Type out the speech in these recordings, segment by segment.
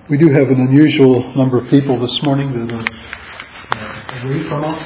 We do have an unusual number of people this morning that are away from us.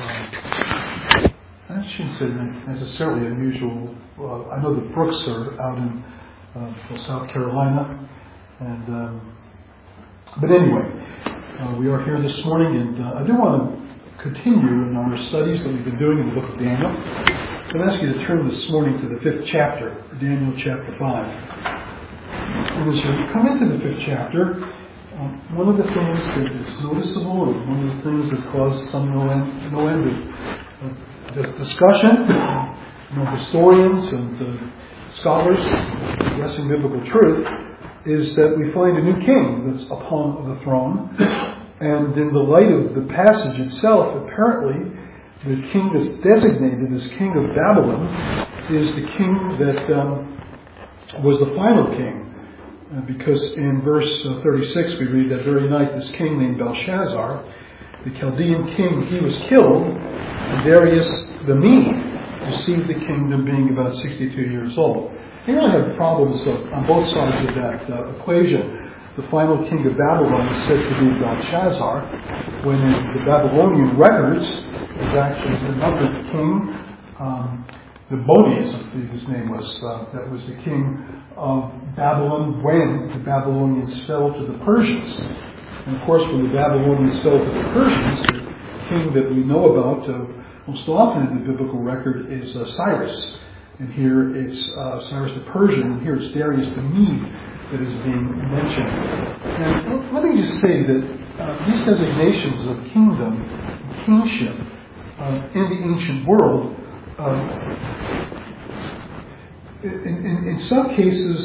I shouldn't say necessarily unusual. I know the Brooks are out in South Carolina, and but anyway, we are here this morning, and I do want to continue in our studies that we've been doing in the book of Daniel. So I'd ask you to turn this morning to the 5th chapter, Daniel chapter 5. And as you come into the 5th chapter, one of the things that is noticeable, and one of the things that caused some no end of discussion, historians and scholars addressing biblical truth, is that we find a new king that's upon the throne. And in the light of the passage itself, apparently the king that's designated as king of Babylon is the king that was the final king. Because in verse 36 we read that very night this king named Belshazzar, the Chaldean king, he was killed, and Darius the Mede received the kingdom being about 62 years old. You really have problems on both sides of that equation. The final king of Babylon is said to be Belshazzar, when in the Babylonian records there's actually another king, Nabonidus, I believe his name was, that was the king of Babylon when the Babylonians fell to the Persians. And of course, when the Babylonians fell to the Persians, the king that we know about most often in the biblical record is Cyrus. And here it's Cyrus the Persian, and here it's Darius the Mede that is being mentioned. And let me just say that these designations of kingdom and kingship in the ancient world, in some cases,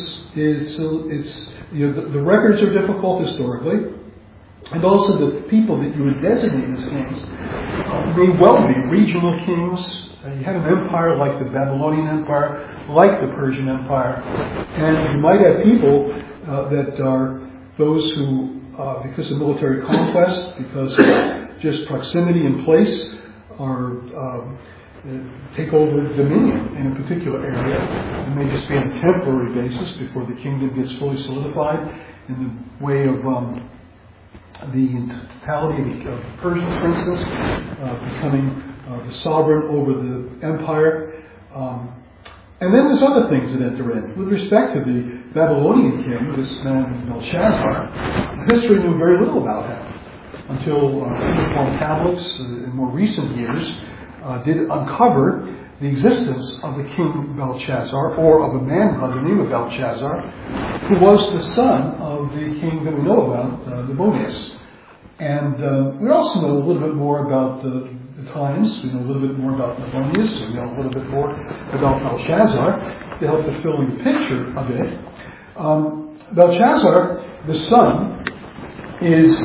the records are difficult historically, and also the people that you would designate as kings may well be regional kings. You had an empire like the Babylonian Empire, like the Persian Empire, and you might have people that are those who, because of military conquest, because of just proximity in place, are take over dominion in a particular area. It may just be on a temporary basis before the kingdom gets fully solidified in the way of the totality of Persia, for instance, becoming the sovereign over the empire. And then there's other things that enter in. With respect to the Babylonian king, this man Belshazzar, history knew very little about him until cuneiform tablets in more recent years did uncover the existence of the king Belshazzar, or of a man by the name of Belshazzar, who was the son of the king that we know about, Nabonidus. And we also know a little bit more about the times. We know a little bit more about Nabonidus, and we know a little bit more about Belshazzar to help to fill in the picture a bit. Belshazzar, the son, is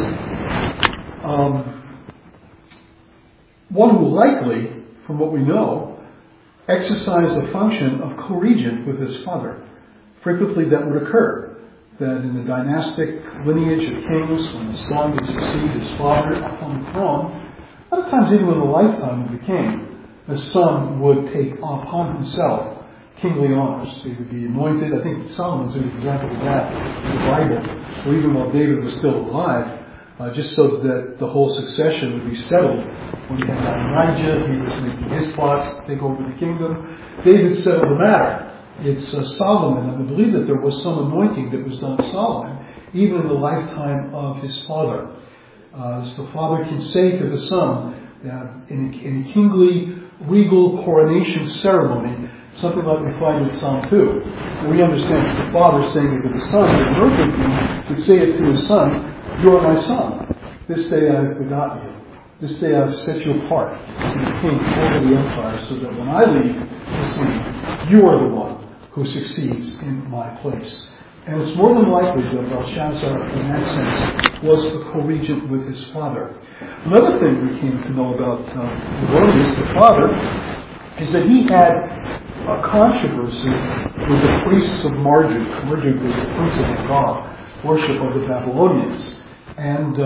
one who likely, from what we know, exercised the function of co-regent with his father. Frequently that would occur, that in the dynastic lineage of kings, when the son would succeed his father upon the throne, a lot of times even in the lifetime of the king, the son would take upon himself kingly honors. He would be anointed. I think Solomon's an example of that in the Bible, or even while David was still alive, just so that the whole succession would be settled. When he had Adonijah, he was making his plots to take over the kingdom. David settled the matter. It's Solomon, and I believe that there was some anointing that was done to Solomon, even in the lifetime of his father. So the father can say to the son, in a kingly, regal coronation ceremony, something like we find in Psalm 2. We understand that the father saying it to the son, but no king could say it to his son, "You are my son. This day I have begotten you. This day I have set you apart to be king over the empire, so that when I leave the scene, you are the one who succeeds in my place." And it's more than likely that Belshazzar, in that sense, was a co-regent with his father. Another thing we came to know about Nabonidus, the father, is that he had a controversy with the priests of Marduk. Marduk was the principal god, worship of the Babylonians. And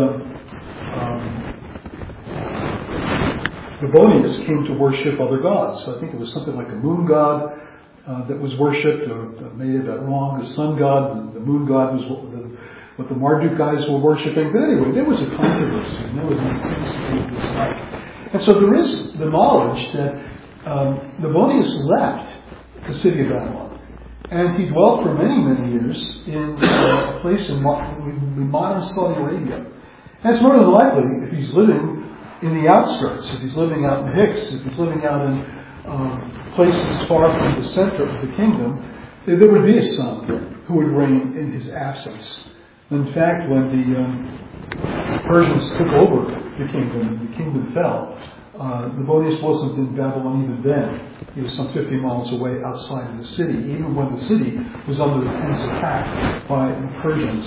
Nabonidus came to worship other gods. So I think it was something like a moon god that was worshipped, or maybe that wrong, the sun god. The moon god was what the Marduk guys were worshiping. But anyway, there was a controversy, and there was an intensity dislike. And so there is the knowledge that Nabonidus left the city of Babylon, and he dwelt for many, many years in a place in modern Saudi Arabia. And it's more than likely, if he's living in the outskirts, if he's living out in Hicks, if he's living out in places far from the center of the kingdom, there would be a son who would reign in his absence. In fact, when the Persians took over the kingdom fell, Nabonidus wasn't in Babylon even then. He was some 50 miles away outside of the city, even when the city was under intense attack by the Persians.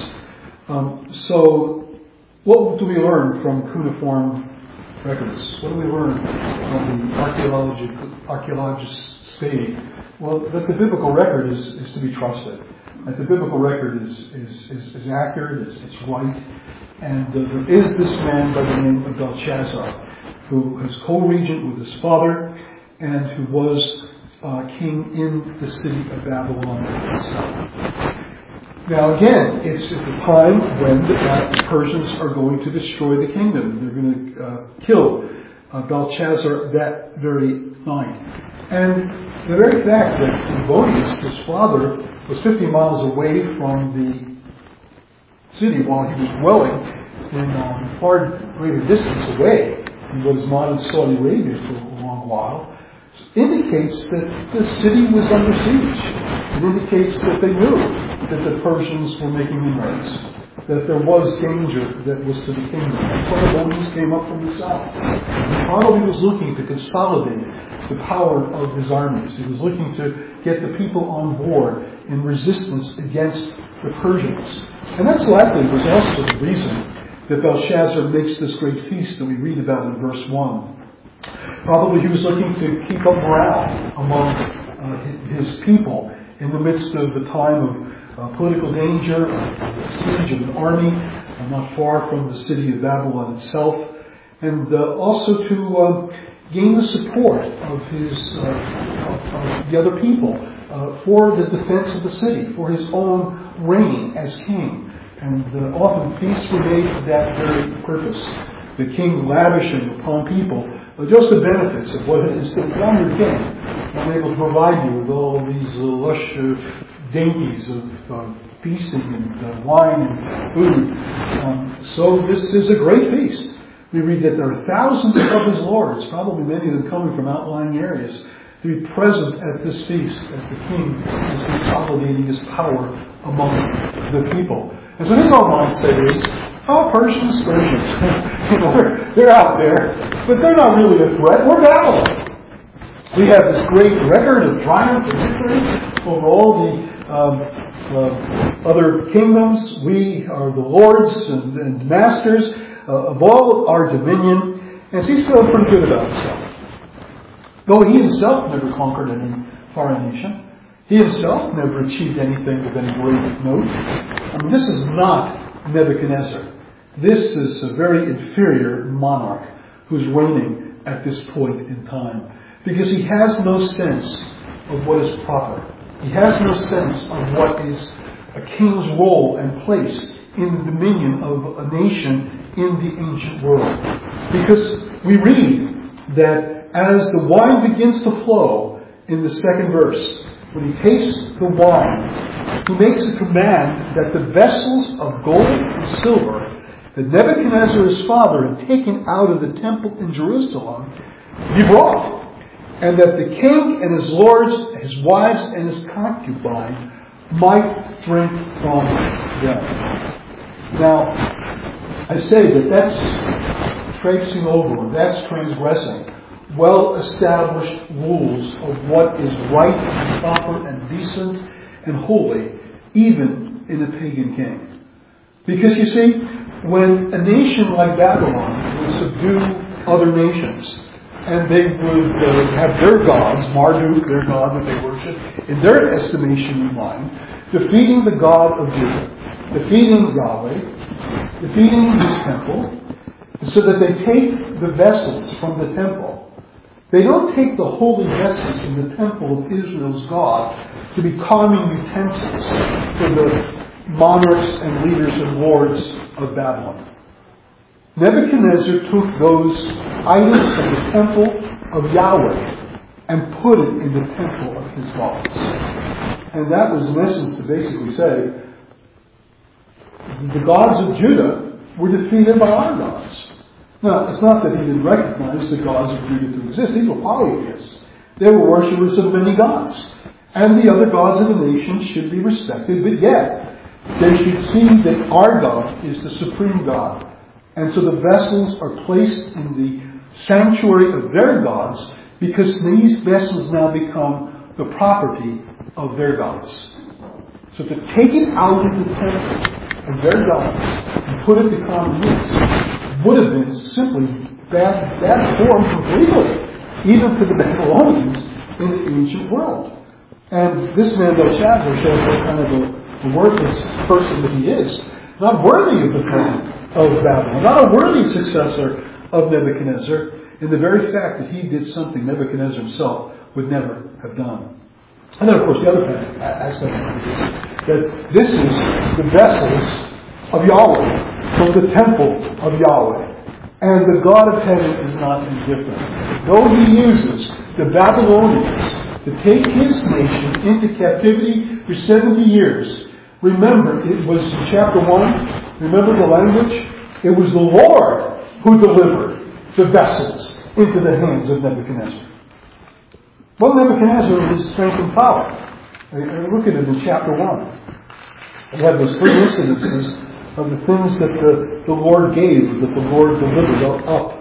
So, what do we learn from cuneiform records? What do we learn from the archaeologists stating? Well, that the biblical record is to be trusted. That the biblical record is accurate, it's right. And there is this man by the name of Belshazzar, who is co-regent with his father, and who was king in the city of Babylon itself. Now again, it's at the time when the Persians are going to destroy the kingdom. They're going to kill Belshazzar that very night. And the very fact that Nabonidus, his father, was 50 miles away from the city while he was dwelling in far greater distance away in what is modern Saudi Arabia for a long while, indicates that the city was under siege. It indicates that they knew that the Persians were making inroads, that there was danger that was to the kingdom. That's why Nabonidus came up from the south. He probably was looking to consolidate the power of his armies. He was looking to get the people on board in resistance against the Persians. And that's likely was also the reason that Belshazzar makes this great feast that we read about in verse 1. Probably he was looking to keep up morale among his people in the midst of the time of political danger, a siege of an army not far from the city of Babylon itself, and also to gain the support of the other people for the defense of the city, for his own reign as king. And often feasts were made for that very purpose. The king lavishing upon people just the benefits of what it is that one your king is able to provide you with all of these lush dainties of feasting and wine and food. So this is a great feast. We read that there are thousands of his lords, probably many of them coming from outlying areas, to be present at this feast as the king is consolidating his power among the people. And so his own mindset is, Persians, they're out there, but they're not really a threat. We're Babylon. We have this great record of triumph and victory over all the other kingdoms. We are the lords and masters of all our dominion. And so he's feeling pretty good about himself. Though he himself never conquered any foreign nation. He himself never achieved anything of any great note. I mean, this is not Nebuchadnezzar. This is a very inferior monarch who's reigning at this point in time. Because he has no sense of what is proper. He has no sense of what is a king's role and place in the dominion of a nation in the ancient world. Because we read that as the wine begins to flow in the second verse, when he tastes the wine, he makes a command that the vessels of gold and silver that Nebuchadnezzar his father had taken out of the temple in Jerusalem be brought, and that the king and his lords, his wives and his concubines might drink from them. Now, I say that that's traipsing over, that's transgressing well-established rules of what is right and proper and decent and holy, even in a pagan king. Because you see, when a nation like Babylon would subdue other nations, and they would have their gods, Marduk, their god that they worship, in their estimation in mind, defeating the God of Judah, defeating Yahweh, defeating his temple, so that they take the vessels from the temple. They don't take the holy vessels from the temple of Israel's God to be common utensils for the monarchs and leaders and lords of Babylon. Nebuchadnezzar took those items from the temple of Yahweh and put it in the temple of his gods. And that was in essence to basically say, the gods of Judah were defeated by our gods. Now, it's not that he didn't recognize the gods of Judah to exist. These were polytheists. They were worshippers of many gods. And the other gods of the nation should be respected, but yet they should see that our God is the supreme God. And so the vessels are placed in the sanctuary of their gods because these vessels now become the property of their gods. So to take it out of the temple of their gods and put it to common use would have been simply bad form completely, even to the Babylonians in the ancient world. And this man Belshazzar shows what kind of a worthless person that he is, not worthy of the throne of Babylon, not a worthy successor of Nebuchadnezzar, in the very fact that he did something Nebuchadnezzar himself would never have done. And then, of course, the other aspect of it is that this is the vessels of Yahweh, from the temple of Yahweh. And the God of heaven is not indifferent. Though he uses the Babylonians to take his nation into captivity for 70 years, remember, it was in chapter 1, remember the language? It was the Lord who delivered the vessels into the hands of Nebuchadnezzar. Well, Nebuchadnezzar was his strength and power. Look at it in chapter 1. We have those three incidences of the things that the Lord gave, that the Lord delivered up.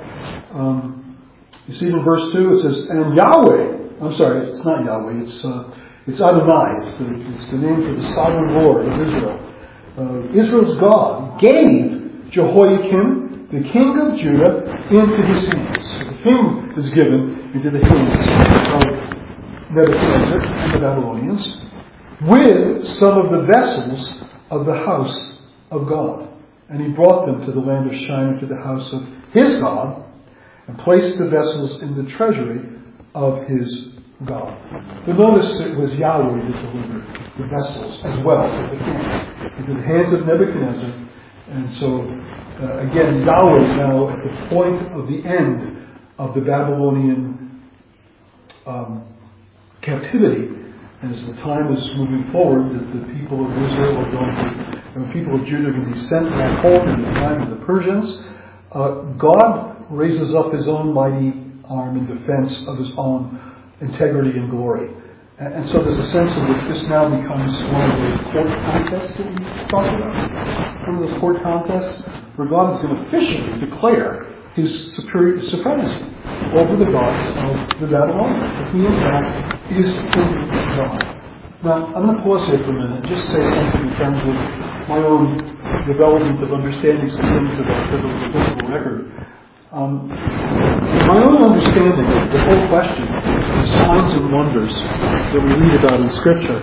You see in verse 2, it says, and Yahweh, I'm sorry, it's not Yahweh, it's Adonai, it's the name for the sovereign Lord of Israel. Israel's God gave Jehoiakim, the king of Judah, into his hands. So the king is given into the hands of Nebuchadnezzar and the Babylonians, with some of the vessels of the house of God. And he brought them to the land of Shinar, to the house of his God, and placed the vessels in the treasury of his God. But notice it was Yahweh that delivered the vessels as well as the king into the hands of Nebuchadnezzar. And so, again, Yahweh now at the point of the end of the Babylonian captivity, as the time is moving forward, that the people of Israel are going to, and the people of Judah are going to be sent back home in the time of the Persians, God raises up his own mighty arm in defense of his own integrity and glory. And so there's a sense in which this now becomes one of those court contests that we talked about. One of those court contests where God is going to officially declare his supremacy over the gods of the Babylonians. That he, in fact, is king God. Now, I'm going to pause here for a minute and just say something in terms of my own development of understanding some things about the biblical record. My own understanding of the whole question of signs and wonders that we read about in Scripture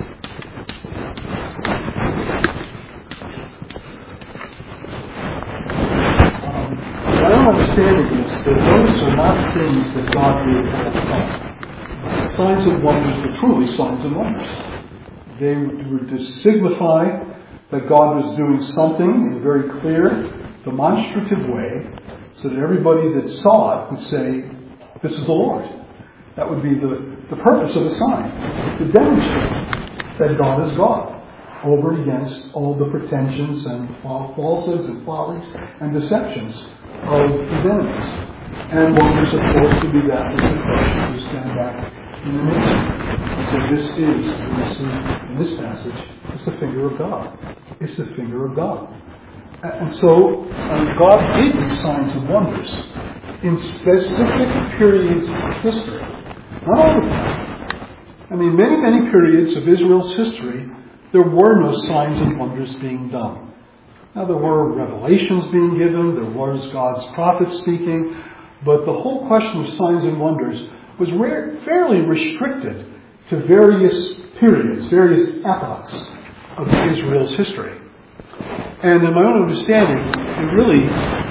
my own understanding is that those are not things that God did at the time. Signs and wonders were truly signs and wonders. They were to signify that God was doing something in a very clear, demonstrative way, so that everybody that saw it would say, this is the Lord. That would be the purpose of a sign, to demonstrate that God is God, over and against all the pretensions and falsehoods and follies and deceptions of his enemies. And wonders, of course, would be that which the Christians who stand back in the nation and say, this is, in this passage, it's the finger of God. It's the finger of God. And so, God did these signs and wonders in specific periods of history. Not all the time. I mean, many, many periods of Israel's history, there were no signs and wonders being done. Now, there were revelations being given, there was God's prophet speaking, but the whole question of signs and wonders was fairly restricted to various periods, various epochs of Israel's history. And in my own understanding, it really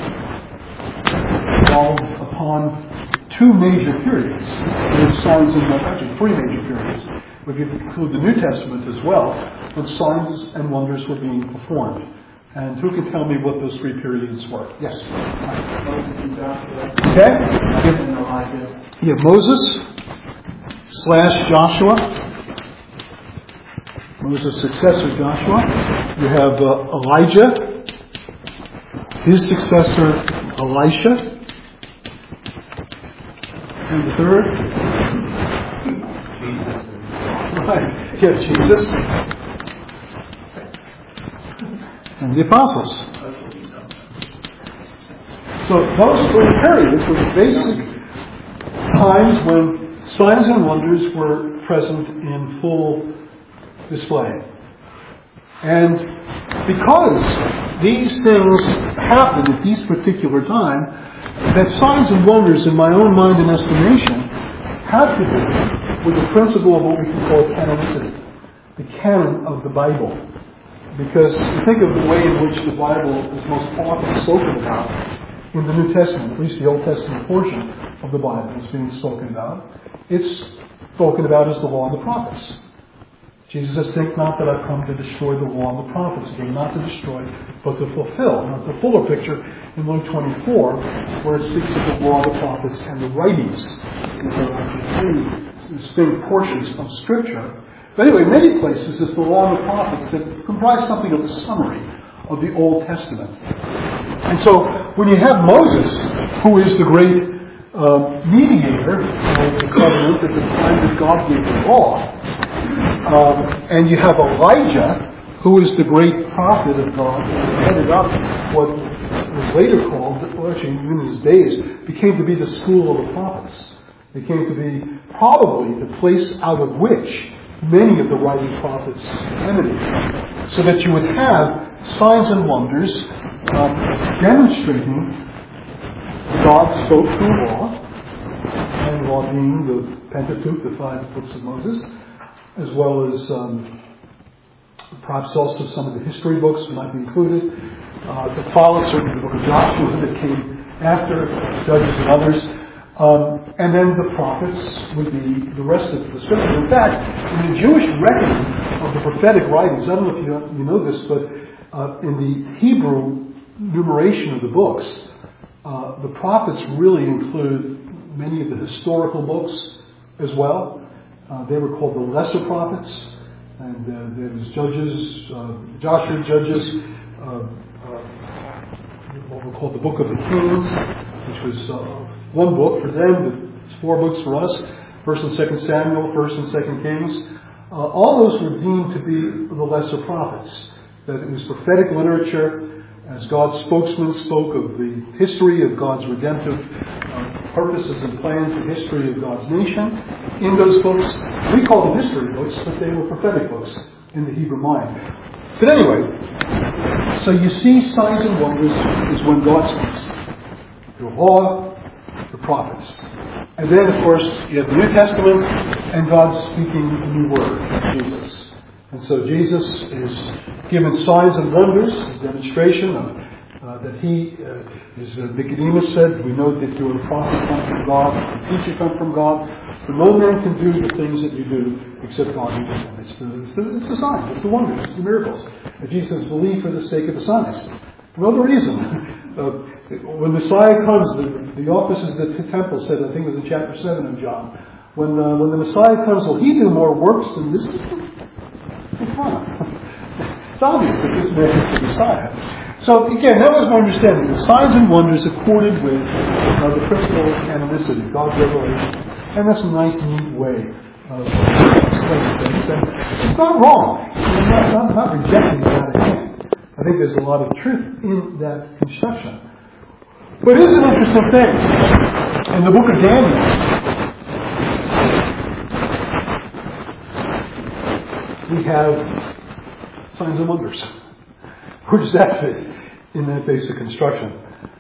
evolved upon two major periods. There's signs and wonders, actually three major periods. we could include the New Testament as well, when signs and wonders were being performed. And who can tell me what those three periods were? Yes. Okay. You have Moses / Joshua. Moses' successor, Joshua. You have Elijah. His successor, Elisha. And the third? Jesus. Right. You have Jesus. And the apostles. So those three periods were the basic times when signs and wonders were present in full display. And because these things happened at these particular times, that signs and wonders, in my own mind and estimation, have to do with the principle of what we can call canonicity, the canon of the Bible. Because you think of the way in which the Bible is most often spoken about in the New Testament, at least the Old Testament portion of the Bible is being spoken about. It's spoken about as the law and the prophets. Jesus says, think not that I've come to destroy the law and the prophets. Again, not to destroy, but to fulfill. Now, the fuller picture in Luke 24, where it speaks of the law, the prophets, and the writings. These are actually three distinct portions of Scripture. But anyway, in many places, it's the law and the prophets that comprise something of a summary of the Old Testament. And so, when you have Moses, who is the great mediator of the covenant at the time that God gave the law, and you have Elijah, who is the great prophet of God, who headed up what was later called, well, actually in his days, became to be the school of the prophets. It came to be probably the place out of which many of the writing prophets emanated. So that you would have signs and wonders demonstrating God spoke through law, and law being the Pentateuch, the 5 books of Moses, as well as perhaps also some of the history books that might be included, that follow certainly the book of Joshua that came after, Judges and others. And then the prophets would be the rest of the Scriptures. In fact, in the Jewish reckoning of the prophetic writings, I don't know if you know this, but in the Hebrew numeration of the books, the prophets really include many of the historical books as well. They were called the lesser prophets, and there was Judges, Joshua, Judges, what we call the Book of the Kings, which was one book for them, but it's 4 books for us, 1st and 2nd Samuel, 1st and 2nd Kings. All those were deemed to be the lesser prophets, that it was prophetic literature, as God's spokesman spoke of the history of God's redemptive purposes and plans, the history of God's nation. In those books, we call them history books, but they were prophetic books in the Hebrew mind. But anyway, so you see signs and wonders is when God speaks. The law, the prophets. And then, of course, you have the New Testament and God speaking the new word, Jesus. And so Jesus is given signs and wonders, a demonstration of that he, as Nicodemus said, we know that you are a prophet come from God, a teacher come from God, but no man can do the things that you do except God who does them. It's the signs, it's the wonders, it's the miracles. And Jesus believed for the sake of the signs. For no other reason. When Messiah comes, the officers at the temple said, I think it was in chapter 7 of John, when the Messiah comes, will he do more works than this? It's obvious that this man is the Messiah. So again, that was my understanding. The signs and wonders accorded with the principle of canonicity, God's revelation. And that's a nice, neat way of explaining things. And it's not wrong. I'm not rejecting that again. I think there's a lot of truth in that construction. But it is an interesting thing. In the book of Daniel, we have signs and wonders. Where does that fit in that basic construction?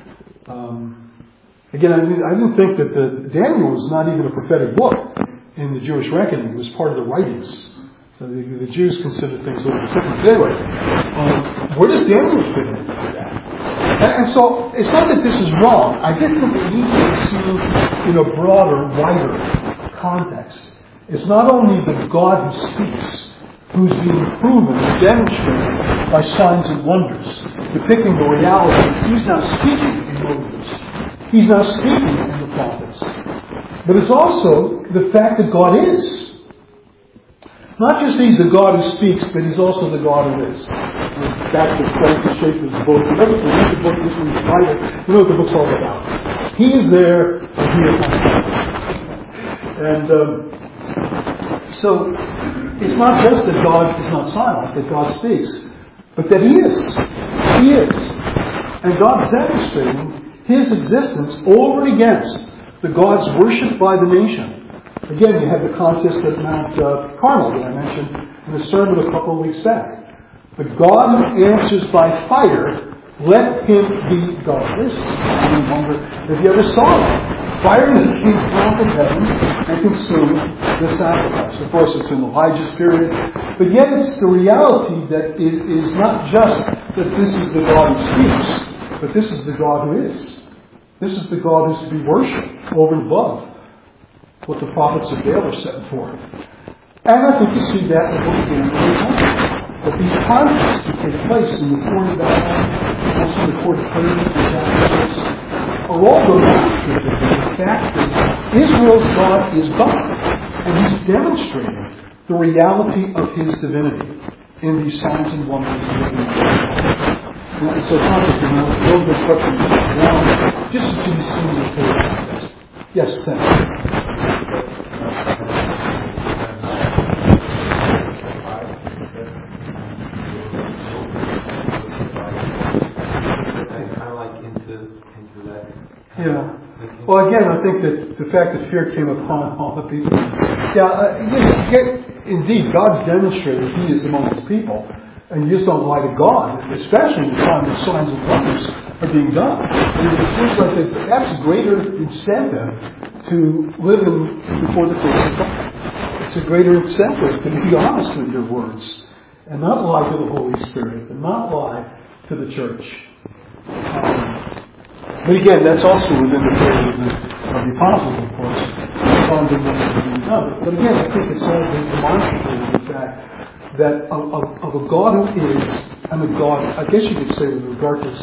Again, I didn't think that Daniel was not even a prophetic book in the Jewish reckoning. It was part of the writings. So the Jews considered things a little bit different. But anyway, where does Daniel fit into that? And so, it's not that this is wrong. I just think it needs to be seen in a broader, wider context. is not only the God who speaks, who's being proven and demonstrated by signs and wonders, depicting the reality. He's now speaking in Moses. He's now speaking in the prophets. But it's also the fact that God is. Not just He's the God who speaks, but He's also the God who is. That's what Francis Schaeffer's book. If you ever read the book, this one's the Bible, you know what the book's all about. He is there, and He is not. And so, it's not just that God is not silent, that God speaks, but that He is. He is. And God's demonstrating His existence over and against the gods worshipped by the nation. Again, you have the contest at Mount Carmel that I mentioned in the sermon a couple of weeks back. The God who answers by fire, let Him be God. This, I wonder if you ever saw that. Fire that came down from heaven and consumed the sacrifice. Of course, it's in Elijah's period. But yet it's the reality that it is not just that this is the God who speaks, but this is the God who is. This is the God who's to be worshipped over and above what the prophets of Baal are setting forth. And I think you see that in the book of Daniel. That these conflicts that take place in the court of Babylon, also in the court of Persia, are all demonstrative of the fact that Israel's God is God. And He's demonstrating the reality of His divinity in these signs and wonders. And so it's not just those instructions around, just to be seen in the context. Yes, thank you. Yeah. Well, again, I think that the fact that fear came upon all the people. Indeed, God's demonstrated He is among His people. And you just don't lie to God, especially in the time that signs and wonders are being done. It seems like that's a greater incentive to live before the face of God. It's a greater incentive to be honest with your words and not lie to the Holy Spirit and not lie to the church. But again, that's also within the period of the apostles, of course. Signs and wonders are being done. But again, I think it's all demonstrative of the fact that of a God who is, and a God, I guess you could say with regard to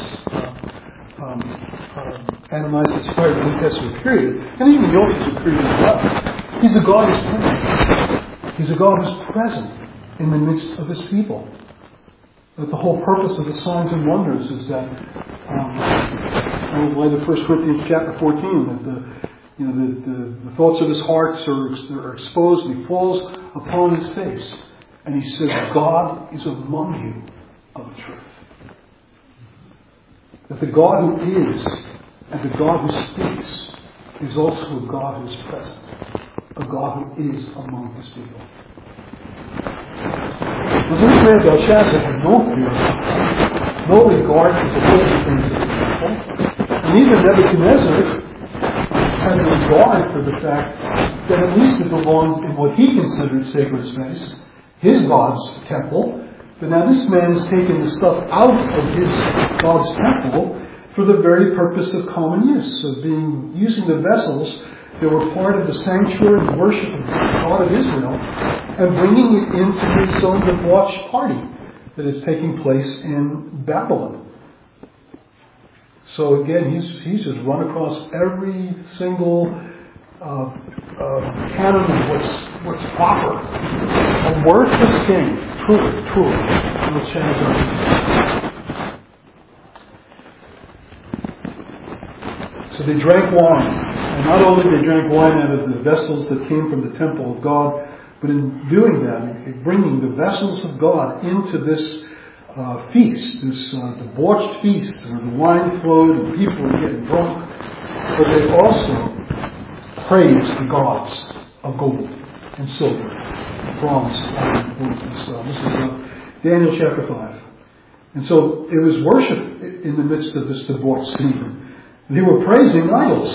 Ananias' prayer in the New Testament period, and even the Old Testament period as well. He's a God who's present. He's a God who's present in the midst of His people. That the whole purpose of the signs and wonders is that, like the 1 Corinthians chapter 14, that the thoughts of his heart are exposed, and he falls upon his face. And he says, God is among you of a truth. That the God who is and the God who speaks is also a God who is present. A God who is among His people. Now, this man Belshazzar had no fear, no regard for the holy things of the people. And even Nebuchadnezzar had a regard for the fact that at least it belonged in what he considered sacred space, his God's temple. But now this man has taken the stuff out of his God's temple for the very purpose of common use, of using the vessels that were part of the sanctuary and worship of the God of Israel, and bringing it into his own debauched party that is taking place in Babylon. So again, he's just run across every single canon of what's proper. A worthless king, truly, no change on it. So they drank wine, and not only they drank wine out of the vessels that came from the temple of God, but in doing that, bringing the vessels of God into this feast, this debauched feast where the wine flowed and people were getting drunk, but they also praised the gods of gold and silver, bronze, iron, wood, and stone. This is Daniel chapter 5. And so it was worship in the midst of this debauched scene. They were praising idols.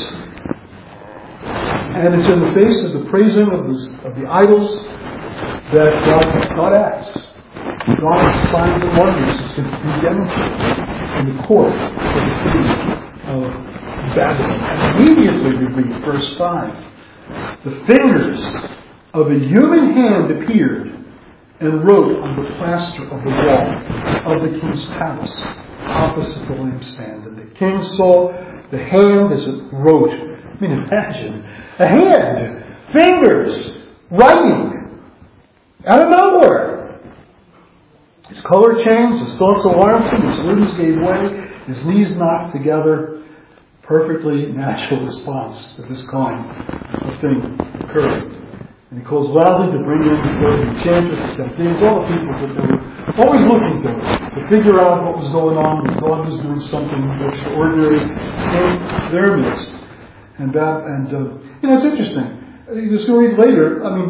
And it's in the face of the praising of the idols that God acts. God's signs and wonders is to be demonstrated in the court of the king of Babylon. And immediately we read verse 5. The fingers of a human hand appeared and wrote on the plaster of the wall of the king's palace opposite the lampstand. And the king saw the hand as it wrote. I mean, imagine a hand, fingers, writing out of nowhere. His color changed, his thoughts alarmed him, his limbs gave way, his knees knocked together. Perfectly natural response to this kind of thing occurring. And he calls loudly to bring in before the enchanters, the captains, all the people that they were always looking to figure out what was going on, and God was doing something extraordinary in their midst. And it's interesting. You're just going to read later,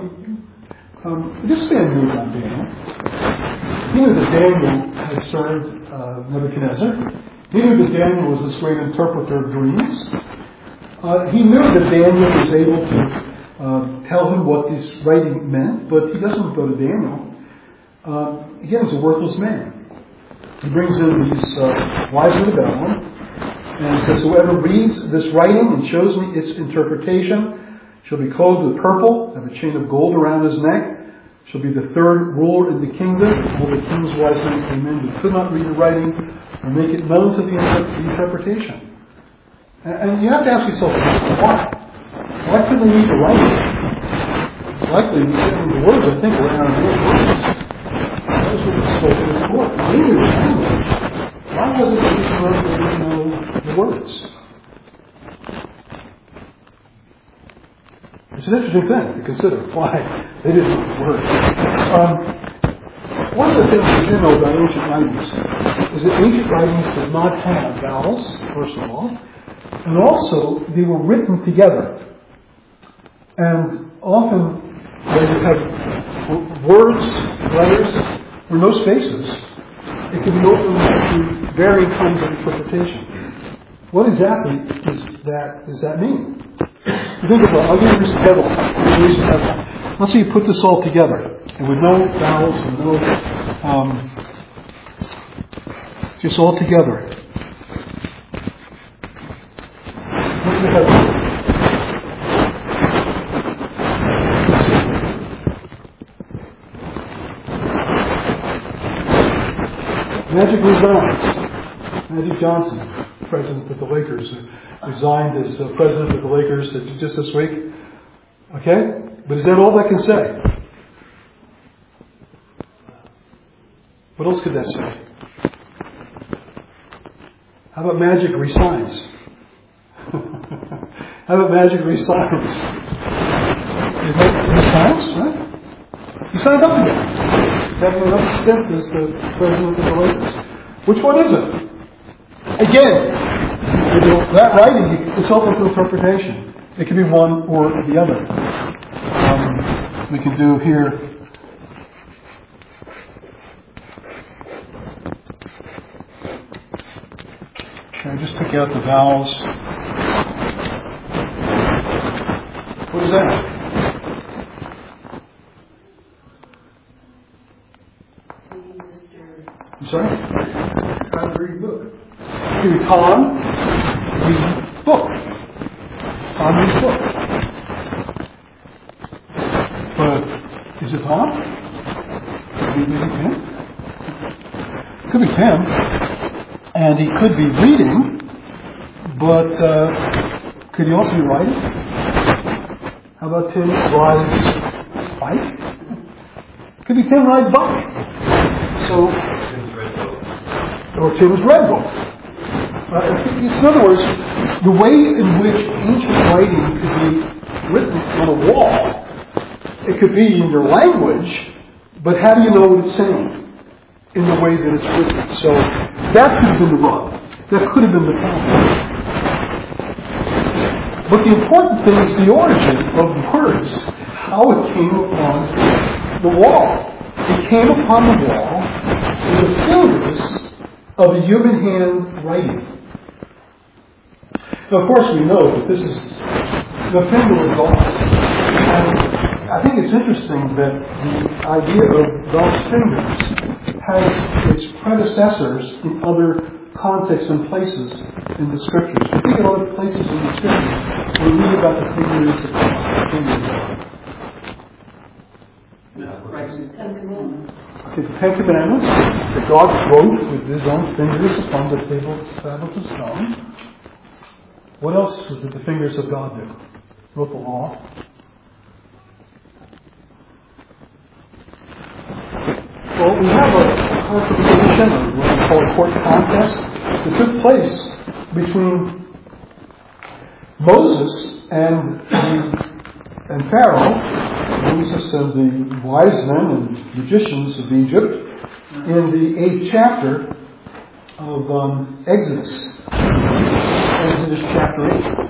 this man knew about Daniel. He knew that Daniel had served Nebuchadnezzar. He knew that Daniel was this great interpreter of dreams. He knew that Daniel was able to tell him what this writing meant, but he doesn't go to Daniel. Again, he's a worthless man. He brings in these wise men of Babylon and says, whoever reads this writing and shows me its interpretation shall be clothed with purple, have a chain of gold around his neck, shall be the third ruler in the kingdom. All the king's wise men came in but could not read the writing or make it known to the interpretation. And you have to ask yourself, why? Why couldn't they read the writing? It's likely the words, I think, were out of their words. That was what was spoken in the court. They knew the language. Why wasn't it just they didn't know the words? It's an interesting thing to consider why they didn't know the words. One of the things we do know about ancient writings is that ancient writings did not have vowels, first of all, and also they were written together. And often when you have words, letters, or no spaces, it can be open to varying kinds of interpretation. What exactly does that mean? You think about, I'll give you this pedal. Let's say you put this all together, and with no vowels and no, just all together. What's the pedal? Magic resigns. Magic Johnson, president of the Lakers, resigned as president of the Lakers just this week. Okay? But is that all that can say? What else could that say? How about magic resigns? How about magic resigns? Is that resigns? Right? He signed up again. Having another stint as the president of the Lakers. Which one is it? Again, that writing, it's open to interpretation. It can be one or the other. We can do here. Okay, just pick out the vowels. What is that? I'm sorry? Time to read the book. Give me Tom. Read book. Tom reads book. But is it Tom? Maybe Tim? It could be Tim. And he could be reading, but could he also be writing? How about Tim rides bike? Could be Tim rides bike. So, or Tim's red book. In other words, the way in which ancient writing could be written on a wall, it could be in your language, but how do you know what it's saying in the way that it's written? So that could have been the rub. That could have been the problem. But the important thing is the origin of words, how it came upon the wall. It came upon the wall with the fingers of a human hand writing. Now, of course, we know that this is the finger of God. And I think it's interesting that the idea of God's fingers has its predecessors in other contexts and places in the Scriptures. We think of other places in the Scriptures where we read about the fingers of God. Right, the Ten Commandments. Okay, the Ten Commandments that God wrote with His own fingers upon the tablets of stone. What else did the fingers of God do? Wrote the law. Well, we have a confrontation, or what we call a court contest, that took place between Moses and Pharaoh, Moses and the wise men and magicians of Egypt, in the 8th chapter of Exodus. Exodus chapter 8.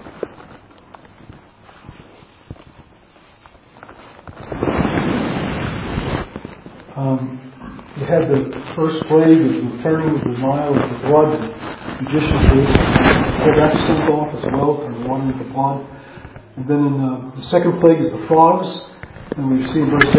You had the first plague of the turning of the Nile of the blood. The magicians had that sent off as well from the watering of the pond. And then in the second plague is the frogs. And we see in verse 8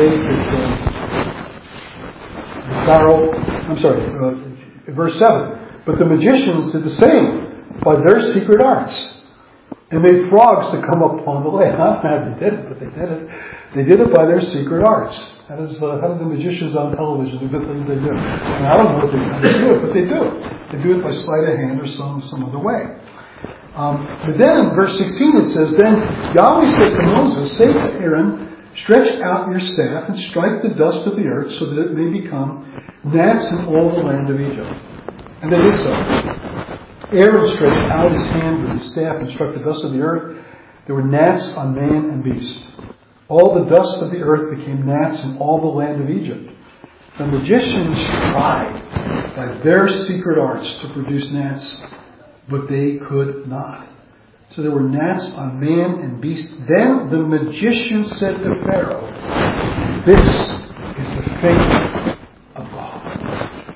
that verse 7. But the magicians did the same by their secret arts. And made frogs to come up on the land. Not how they did it, but they did it. They did it by their secret arts. How do the magicians on television do the things they do? And I don't know how they do it, but they do it. They do it by sleight of hand or some other way. But then in verse 16 it says, Then Yahweh said to Moses, Say to Aaron, Stretch out your staff and strike the dust of the earth so that it may become gnats in all the land of Egypt. And they did so. Aaron stretched out his hand with his staff and struck the dust of the earth. There were gnats on man and beast. All the dust of the earth became gnats in all the land of Egypt. The magicians tried by their secret arts to produce gnats, but they could not. So there were gnats on man and beast. Then the magician said to Pharaoh, This is the finger of God.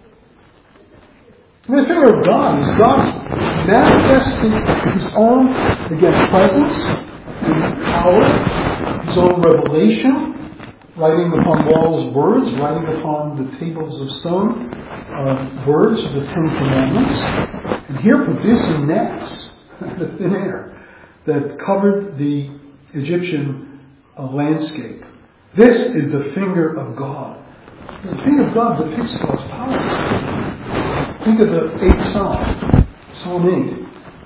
And the finger of God is God's manifesting His own, again, presence and power, His own revelation, writing upon walls words, writing upon the tables of stone words of the Ten Commandments, and here producing gnats out of thin air that covered the Egyptian landscape. This is the finger of God. The finger of God depicts God's power. Think of the 8th Psalm, Psalm 8.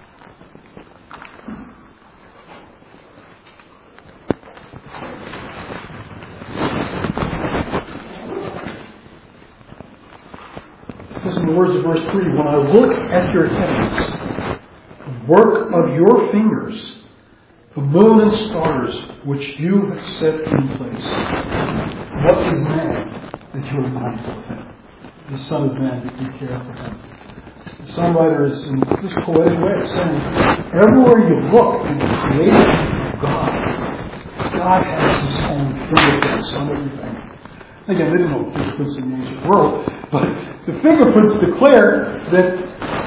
Listen to the words of verse 3. When I look at your heavens, the work of your fingers, the moon and stars which you have set in place, what is man that you are mindful of him? The Son of Man that you care for him. The songwriter is in this poetic way saying, everywhere you look in the creation of God has His own fingerprints on everything. Again, they didn't know fingerprints in the ancient world, but the fingerprints declare that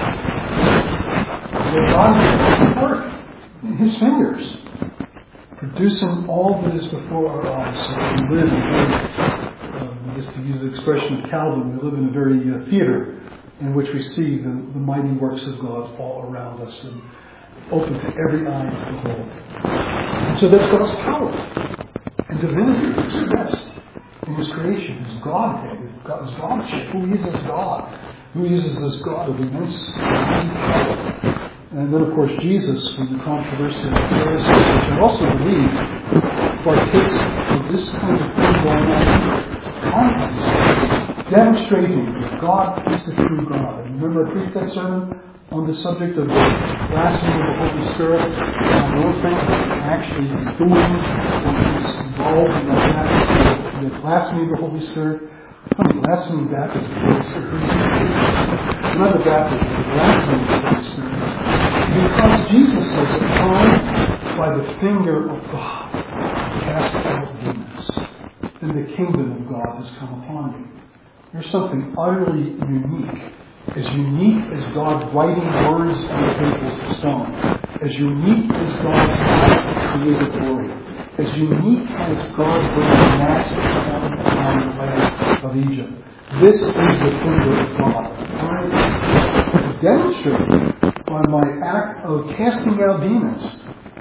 God is at work. His fingers, producing all that is before our eyes, so that we live just to use the expression of Calvin, we live in a very theater in which we see the mighty works of God all around us and open to every eye to behold. So that's God's power and divinity expressed in His creation, His Godhead, God's Godship, who He is as God, who He is as God of immense power. And then, of course, Jesus, with the controversy of the Pharisees, which I also believe partakes of this kind of thing going on, demonstrating that God is the true God. And remember, I preached that sermon on the subject of the blasphemy of the Holy Spirit. And the only thing actually doing what is involved in that, the blasphemy of the Holy Spirit. How many blasphemy Baptists of the Holy Spirit? Not the Baptists, but the blasphemy of the Holy Spirit. Because Jesus says that I, by the finger of God, cast out demons, and the kingdom of God has come upon you. There's something utterly unique. As unique as God writing words on the tables of stone. As unique as God's created glory. As unique as God bringing gnats upon the land of Egypt. This is the finger of God. I demonstrate by my act of casting out demons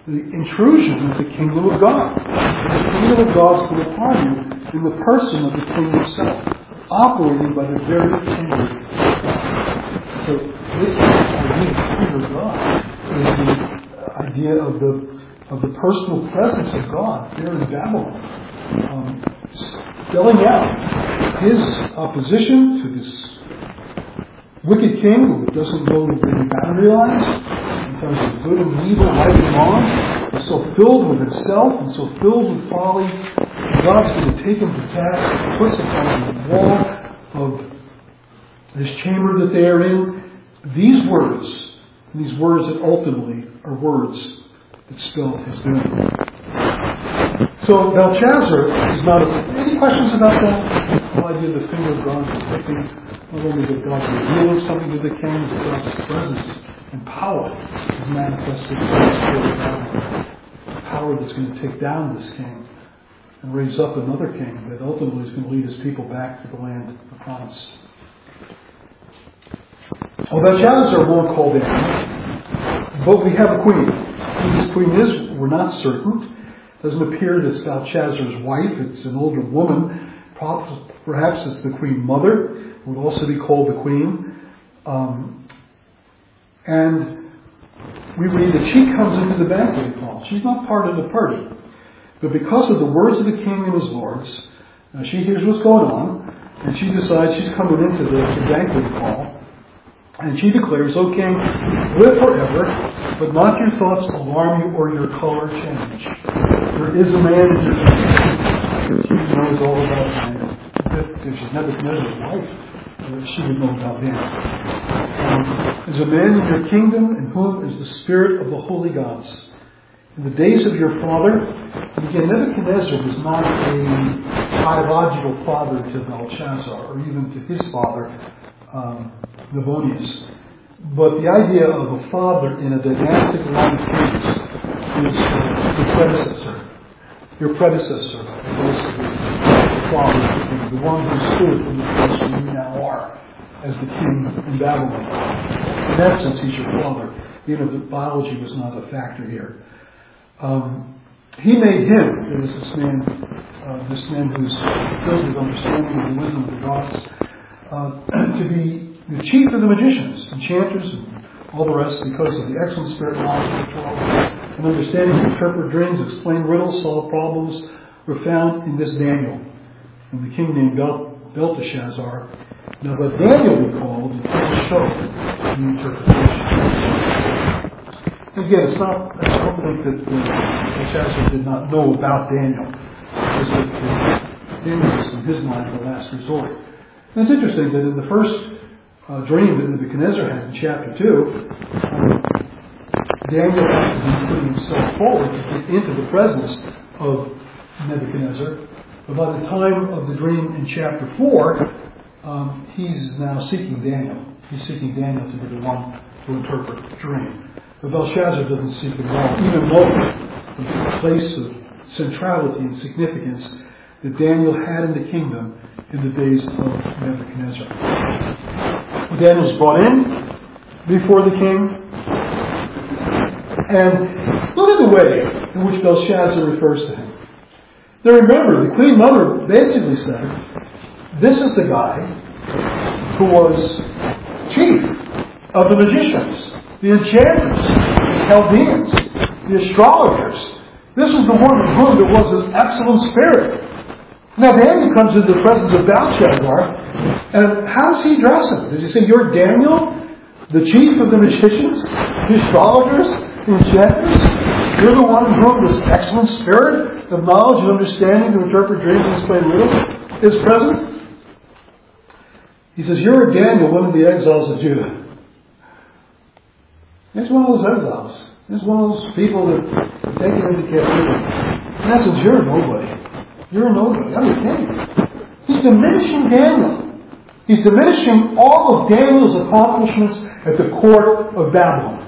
the intrusion of the kingdom of God. The kingdom of God's put upon you in the person of the King himself, operating by the very kingdom of God. So this idea of the kingdom of God is the idea of the personal presence of God there in Babylon, spelling out his opposition to this wicked king who doesn't know the boundary lines, in terms of good and evil, right and wrong, is so filled with himself and so filled with folly. God's going to take him to task, puts him on the wall of this chamber that they are in. These words that ultimately are words that spell his doom. So Belshazzar is not. Any questions about that? The idea of the finger of God protecting not only that God is revealing something to the king, but God's presence and power is manifested in the spirit of God. Power that's going to take down this king and raise up another king that ultimately is going to lead his people back to the land of promise. Well, Belshazzar won't call Daniel, but we have a queen. Who this queen is, we're not certain. It doesn't appear that it's Belshazzar's wife. It's an older woman. Perhaps it's the queen mother. It would also be called the queen. And we read that she comes into the banqueting hall. She's not part of the party. But because of the words of the king and his lords, she hears what's going on, and she decides she's coming into the banqueting hall. And she declares, O king, live forever, but not your thoughts alarm you or your color change. There is a man in your kingdom. She knows all about Daniel. If she's Nebuchadnezzar's wife, she would know about Daniel. There's a man in your kingdom in whom is the spirit of the holy gods. In the days of your father, and again, Nebuchadnezzar was not a biological father to Belshazzar, or even to his father, Nabonius. But the idea of a father in a dynastic line of kings is your predecessor. Your predecessor, the father, the one who stood in the place where you now are, as the king in Babylon. In that sense, he's your father. Even if biology was not a factor here. He made him, there is this man who's filled with understanding of the wisdom of the gods, to be the chief of the magicians, enchanters, and all the rest, because of the excellent spirit knowledge and understanding to interpret dreams, explain riddles, solve problems, were found in this Daniel, and the king named Belteshazzar. Now, but Daniel we called and he showed the interpretation. Again, it's not. I don't think that Belshazzar did not know about Daniel, because Daniel was in his mind the last resort. And it's interesting that in the first dream that Nebuchadnezzar had in chapter 2, Daniel had to be putting himself forward to get into the presence of Nebuchadnezzar. But by the time of the dream in chapter 4, he's now seeking Daniel. He's seeking Daniel to be the one to interpret the dream. But Belshazzar doesn't seek him at all, even though the place of centrality and significance that Daniel had in the kingdom in the days of Nebuchadnezzar. Daniel's brought in before the king, and look at the way in which Belshazzar refers to him. Now remember, the queen mother basically said, this is the guy who was chief of the magicians, the enchanters, the Chaldeans, the astrologers. This was the one in whom there was an excellent spirit. Now Daniel comes into the presence of Belshazzar, and how does he address him? Does he say, you're Daniel, the chief of the magicians, the astrologers, the enchanters? You're the one in whom this excellent spirit of knowledge and understanding to interpret dreams and explain riddles is present? He says, you're Daniel, one of the exiles of Judah. He's one of those exiles. He's one of those people that are taken into captivity. In essence, you're a nobody. You're a nobody. I'm the king. He's diminishing Daniel. He's diminishing all of Daniel's accomplishments at the court of Babylon.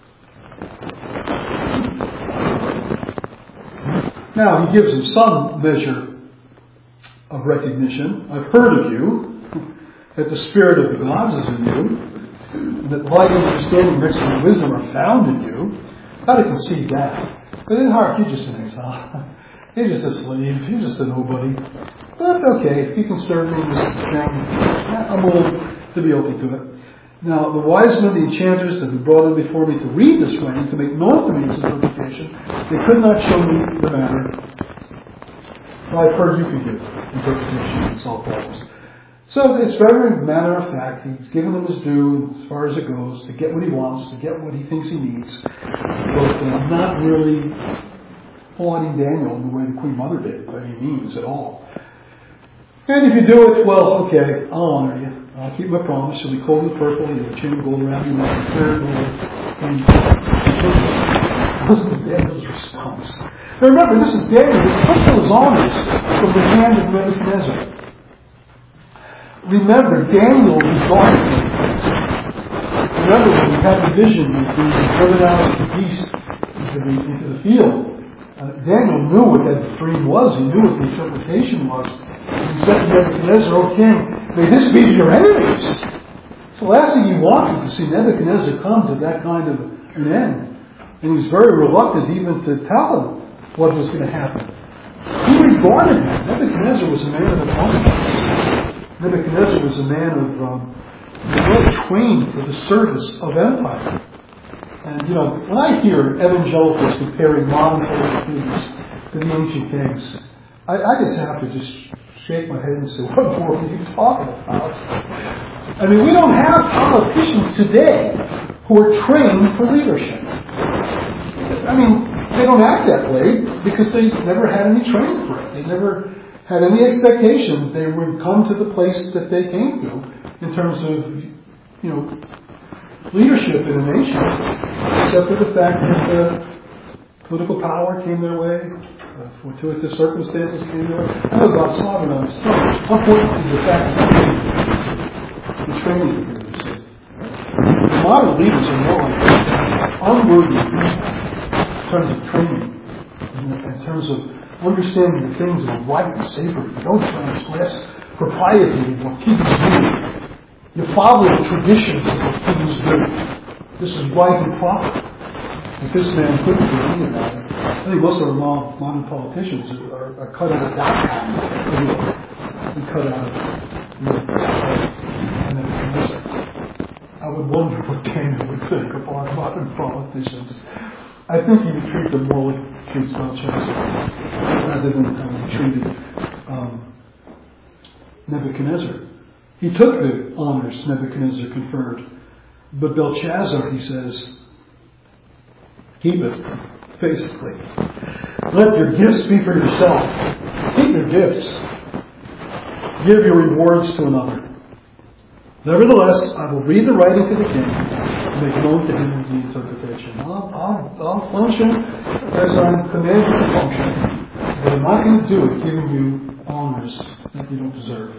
Now, he gives him some measure of recognition. I've heard of you, that the spirit of the gods is in you, that light and understanding, mixed with wisdom are found in you. Got to concede that. But in heart, you're just an exile. You're just a slave. You're just a nobody. But okay, if you can serve me in this thing, I'm willing to be open to it. Now, the wise men, the enchanters that were brought in before me to read this writing, to make known to me its interpretation, they could not show me the matter. But I've heard you can give interpretation and solve problems. So it's very matter of fact. He's given them his due as far as it goes, to get what he wants, to get what he thinks he needs. But not really applauding Daniel in the way the Queen Mother did, by any means at all. And if you do it, well, okay, I'll honor you. I'll keep my promise. You'll be cold and purple. You'll have a chain of gold around you. And that wasn't Daniel's response. Now remember, this is Daniel who took those honors from the hand of Nebuchadnezzar. Remember, Daniel regarded things. Remember when he had the vision of being driven out of the beast into the field. Daniel knew what that dream was. He knew what the interpretation was. He said to Nebuchadnezzar, "O king, may this be to your enemies." So the last thing he wanted was to see Nebuchadnezzar come to that kind of an end. And he was very reluctant even to tell him what was going to happen. He regarded him. Nebuchadnezzar was a man of abundance. Nebuchadnezzar was a man well trained for the service of empire. And, when I hear evangelicals comparing modern political figures to the ancient kings, I just have to just shake my head and say, what more are you talking about? I mean, we don't have politicians today who are trained for leadership. I mean, they don't act that way because they never had any training for it. They never had any expectation that they would come to the place that they came to in terms of, leadership in a nation, except for the fact that political power came their way, fortuitous circumstances came their way. I know God's sovereign on his throne. How important is the fact that the training that they received? Modern leaders are more like unworthy in terms of training, in terms of understanding the things that are right and sacred. You don't transgress propriety of what kings do. You follow the traditions of what kings do. This is right and proper. If this man couldn't do any of that, I think most of our modern politicians are cut out of that and cut out of I would wonder what Daniel would think of our modern politicians. I think he would treat them more like he treats Belshazzar rather than how he treated Nebuchadnezzar. He took the honors Nebuchadnezzar conferred, but Belshazzar, he says, keep it, basically. Let your gifts be for yourself. Keep your gifts. Give your rewards to another. Nevertheless, I will read the writing to the king and make known to him the interpretation. I'll function as I'm commanded to function, but I'm not going to do it giving you honors that you don't deserve.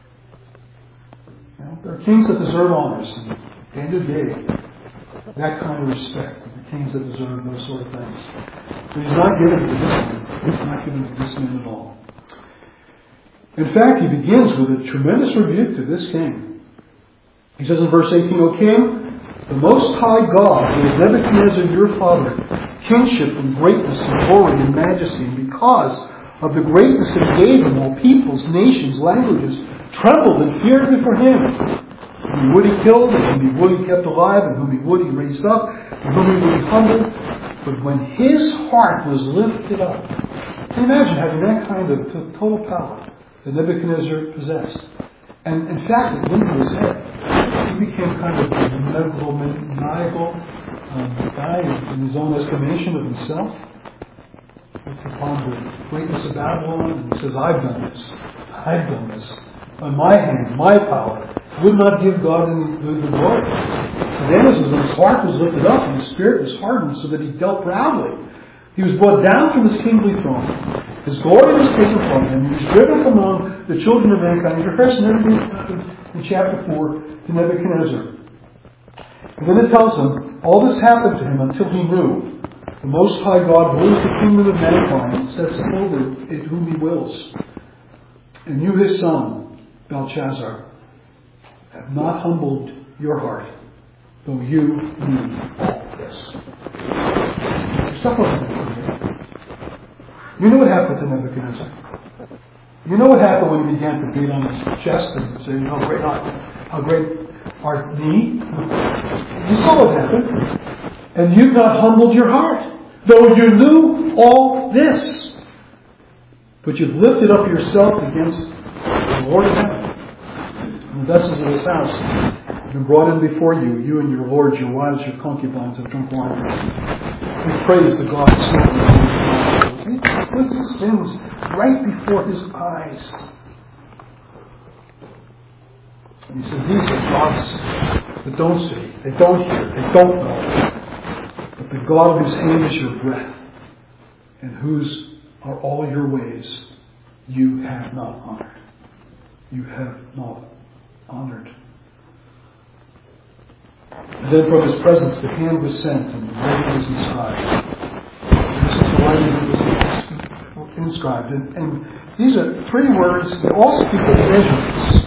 There are kings that deserve honors, and Daniel gave that kind of respect to the kings that deserve those sort of things. But he's not given to this man. He's not given to this man at all. In fact, he begins with a tremendous rebuke to this king. He says in verse 18, O king, the Most High God gave Nebuchadnezzar your father kingship and greatness and glory and majesty, and because of the greatness that he gave him, all peoples, nations, languages trembled and feared before him. Whom he would he killed, and whom he would he kept alive, and whom he would he raised up, and whom he would he humbled. But when his heart was lifted up, can you imagine having that kind of total power that Nebuchadnezzar possessed? And in fact, it went to his head. He became kind of a megalomaniacal guy in his own estimation of himself. Upon the greatness of Babylon, and he says, I've done this. On my hand, my power, would not give God the glory. So Daniel says, when his heart was lifted up and his spirit was hardened so that he dealt proudly, he was brought down from his kingly throne. His glory was taken from him. He was driven from among the children of mankind. He refers everything that happened in chapter 4 to Nebuchadnezzar. And then it tells him, all this happened to him until he knew the Most High God rules the kingdom of mankind and sets over it whom he wills. And you, his son, Belshazzar, have not humbled your heart, though you knew all this. Your stuff wasn't permanent. You know what happened to Nebuchadnezzar. You know what happened when he began to beat on his chest and say, how great art thee? You saw what happened. And you've not humbled your heart, though you knew all this. But you've lifted up yourself against the Lord of heaven. And the vessels of his house have been brought in before you, you and your lords, your wives, your concubines have drunk wine. We praise the God of He puts his sins right before his eyes. And he says, these are gods that don't see, they don't hear, they don't know. But the God of whose hand is your breath, and whose are all your ways, you have not honored. You have not honored. And then from his presence the hand was sent and the writing was inscribed. This is the writing that was inscribed. And these are 3 words that all speak of measurements.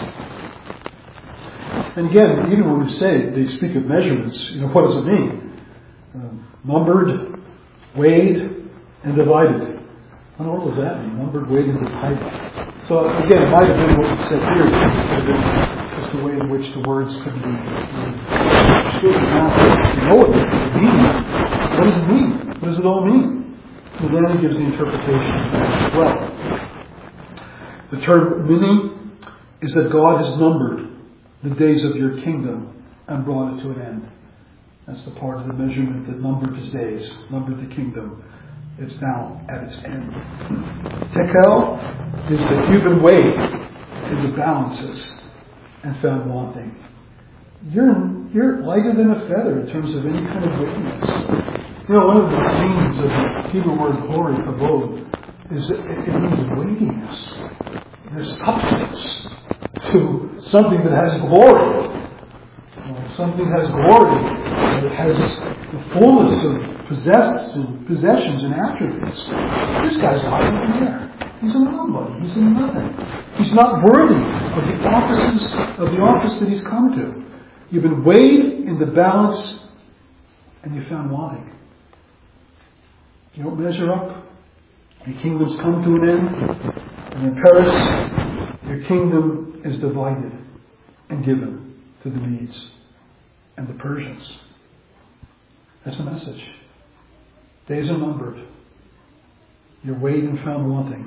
And again, even when we say they speak of measurements, what does it mean? Numbered, weighed, and divided. What does that mean? Numbered, weighed, and divided. So again, it might have been what we said here. It could have been just the way in which the words could be understood. Now, you know what it means. What does it mean? What does it all mean? And then he gives the interpretation as well. The term meaning is that God has numbered the days of your kingdom and brought it to an end. That's the part of the measurement that numbered his days, numbered the kingdom. It's now at its end. Tekel is that you've been weighed in the balances and found wanting. You're lighter than a feather in terms of any kind of weightiness. One of the meanings of the Hebrew word glory, kavod, is that it means weightiness. There's substance to something that has glory. Something has glory. It has the fullness of possessions and attributes. This guy's lighter than air. He's a nobody. He's a nothing. He's not worthy of the office that he's come to. You've been weighed in the balance and you found wanting. You don't measure up. Your kingdom's come to an end. And in Paris, your kingdom is divided and given to the Medes and the Persians. That's the message. Days are numbered. You're weighed and found wanting.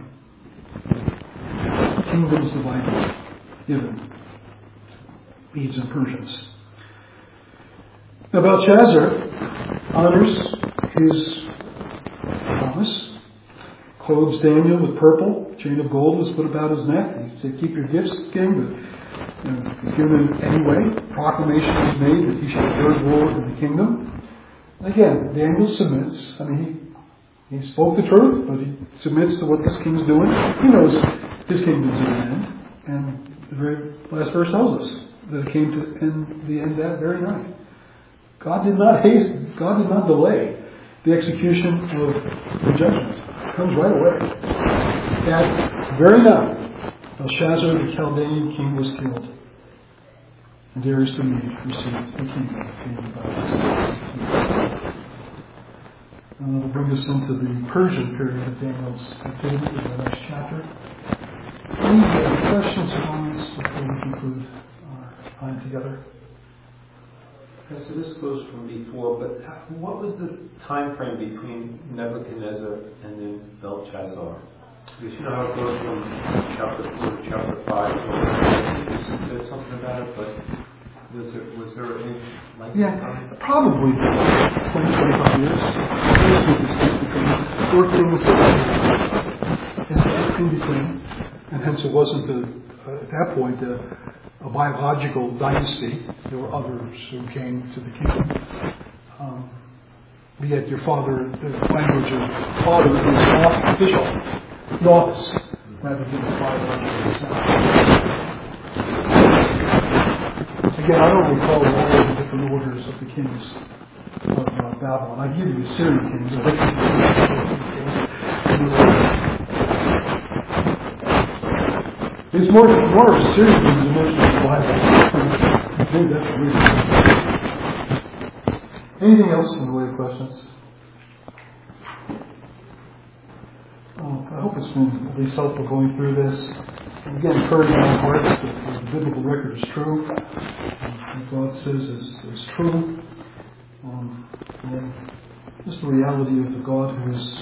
Kingdoms divided, given. Medes and Persians. Now Belshazzar honors his promise, clothes Daniel with purple, a chain of gold was put about his neck. He said, keep your gifts, king, but given anyway. Proclamation was made that he should serve rule in the kingdom. And again, Daniel submits. He spoke the truth, but he submits to what this king's doing. He knows his kingdom's at an end. And the very last verse tells us that it came to the end that very night. God did not hasten. God did not delay the execution of the judgment. It comes right away. That very night, Belshazzar, the Chaldean king, was killed. And Darius the Mede received the kingdom. And that'll bring us into the Persian period of Daniel's captivity in the next chapter. Any questions or comments before we conclude our time together? Okay, so this goes from before, but what was the time frame between Nebuchadnezzar and then Belshazzar? Because you know how it goes from chapter 4 to chapter 5. You said something about it, but was there any time? Probably 20, 25 years. There were things in between, and hence it wasn't at that point a biological dynasty. There were others who came to the kingdom. But yet your father, the language of father is official, the office, rather than the biological descent. Again, I don't recall all of the different orders of the kings of Babylon. I give you the Syrian kings. I think it's more of Syrian kings than most of the Bible. I think that's the reason. Anything else in the way of questions? I hope it's been at least helpful going through this. Again, encouraging our hearts that the biblical record is true. What God says is true. And just the reality of the God who is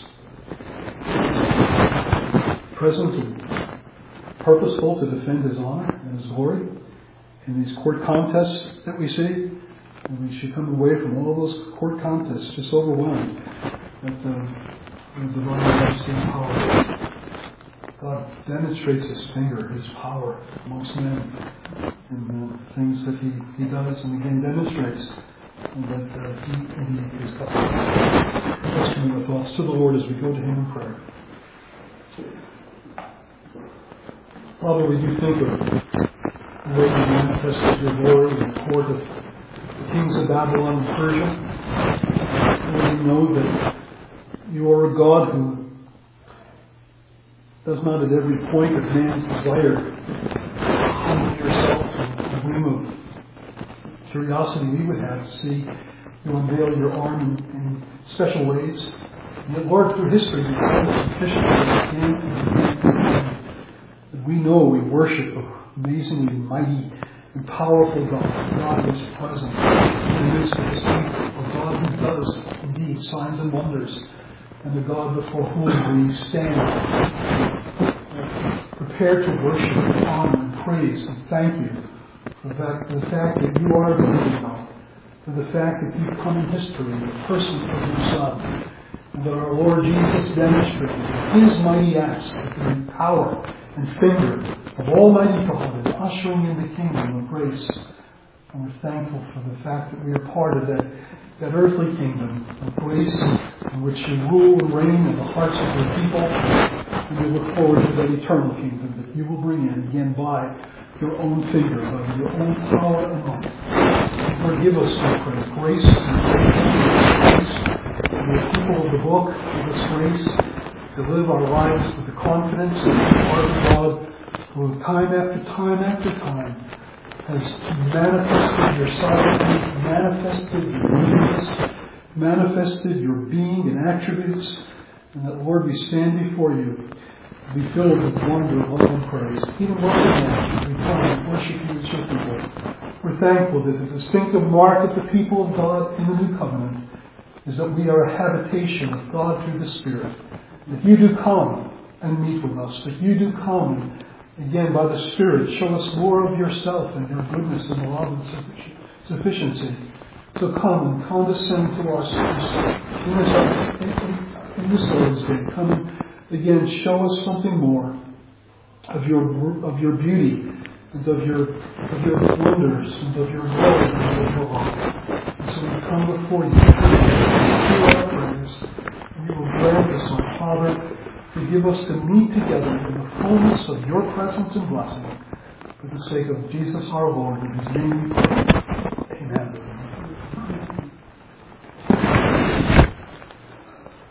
present and purposeful to defend His honor and His glory in these court contests that we see. And we should come away from all those court contests just overwhelmed at the divine majesty and power. God demonstrates His finger, His power amongst men in the things that He does, and again demonstrates that He indeed is God. Let's commit our thoughts to the Lord as we go to Him in prayer. Father, we do think of the way You manifested Your glory in the court of the kings of Babylon and Persia. And we know that You are a God who does not at every point of man's desire humble Yourself to the gleam of curiosity we would have to see You unveil Your arm in special ways. And yet, Lord, through history, You tell us sufficiently again and again that we know we worship an amazingly mighty and powerful God. God is present in the midst of His people. A God who does indeed signs and wonders. And the God before whom we stand prepared to worship and honor and praise and thank You for the fact that You are the living God, for the fact that You've come in history in the person of Your Son, and that our Lord Jesus demonstrated His mighty acts with the power and finger of Almighty God in ushering in the kingdom of grace. And we're thankful for the fact that we are part of that earthly kingdom of grace in which You rule and reign in the hearts of Your people. And we look forward to that eternal kingdom that You will bring in again by Your own finger, by Your own power and might. Lord, give us, we pray, grace and grace. And the people of the book, give us grace to live our lives with the confidence and the heart of God who time after time after time has manifested Your sovereignty, manifested Your goodness, manifested Your being and attributes, and that, Lord, we stand before You to be filled with wonder, love, and praise. Even more than that, we come and worship You as Your people. We're thankful that the distinctive mark of the people of God in the New Covenant is that we are a habitation of God through the Spirit. That You do come and meet with us, that You do come and, again, by the Spirit, show us more of Yourself and Your goodness and love and sufficiency. So come and condescend to us in this Lord's Day. Come and, again, show us something more of Your beauty and of Your wonders and of Your glory and of Your love. And so we come before You, hear our prayers, and You will grant us, our Father, to give us to meet together in the fullness of Your presence and blessing, for the sake of Jesus our Lord, in His name we pray.